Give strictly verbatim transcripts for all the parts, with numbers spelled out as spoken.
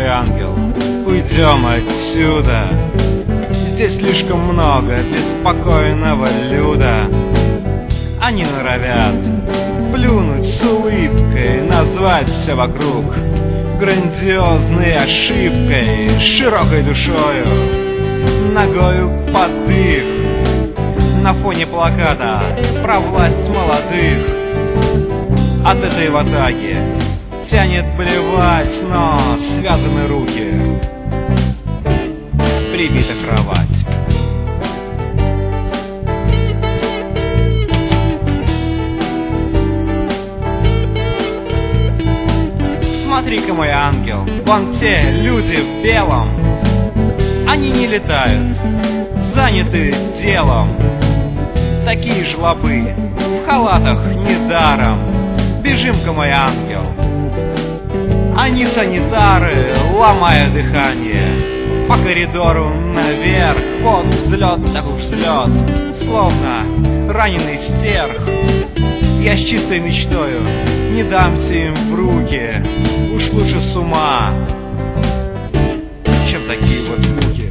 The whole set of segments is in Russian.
ангел, уйдем отсюда. Здесь слишком много беспокойного люда. Они норовят плюнуть с улыбкой, назвать все вокруг грандиозной ошибкой, с широкой душою, ногою под дых. На фоне плаката про власть молодых от этой ватаги тянет блевать, но связаны руки, прибита кровать. Смотри-ка, мой ангел, вон те люди в белом. Они не летают, заняты делом. Такие жлобы в халатах недаром. Бежим-ка, мой ангел. Они санитары, ломая дыхание, по коридору наверх. Вот взлет, так уж взлет, словно раненый стерх. Я с чистой мечтою не дамся им в руки. Уж лучше с ума, чем такие вот звуки.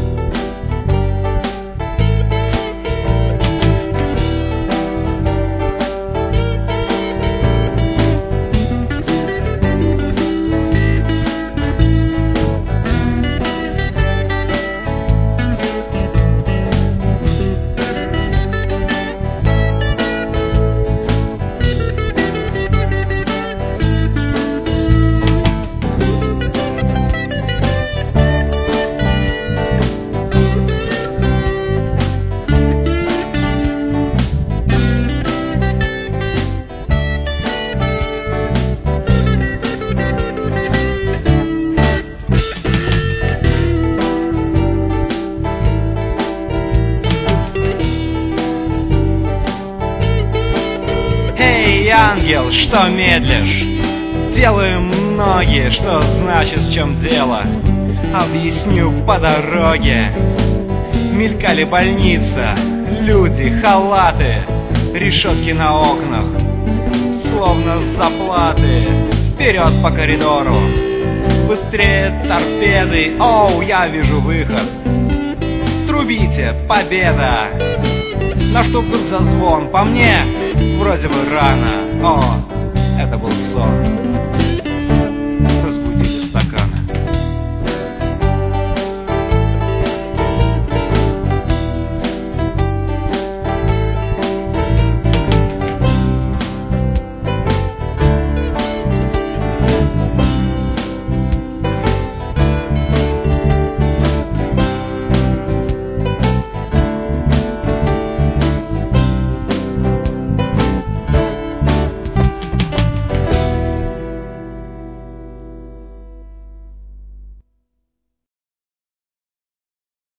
Ангел, что медлишь? Делаем ноги, что значит, в чем дело? Объясню по дороге. Мелькали больница, люди, халаты, решетки на окнах, словно заплаты. Вперед по коридору, быстрее торпеды. Оу, я вижу выход. Трубите, победа. На что вдруг зазвон? По мне вроде бы рано. О, это был сон.